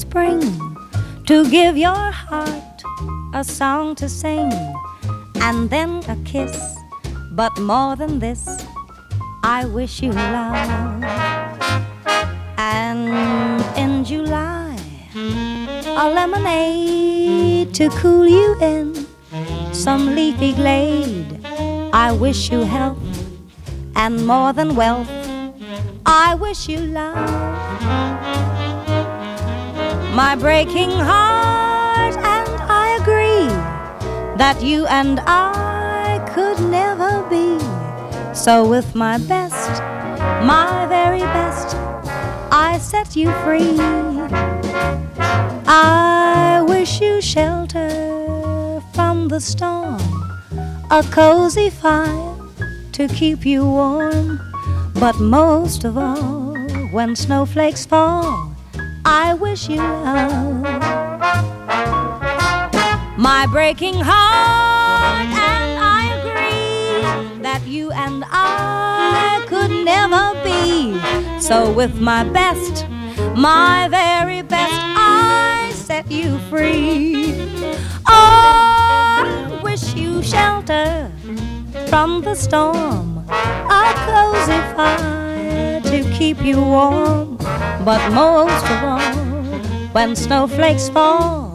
spring, to give your heart a song to sing, and then a kiss. But more than this, I wish you love. And in July, a lemonade to cool you in some leafy glade. I wish you health and more than wealth. I wish you love. My breaking heart and I agree that you and I could never be. So with my best, my very best, I set you free. I wish you shelter from the storm, a cozy fire to keep you warm. But most of all, when snowflakes fall, I wish you love. My breaking heart and I agree that you and I could never be. So with my best, my very best, I set you free. Oh, I wish you shelter from the storm, a cozy fire to keep you warm. But most of all, when snowflakes fall,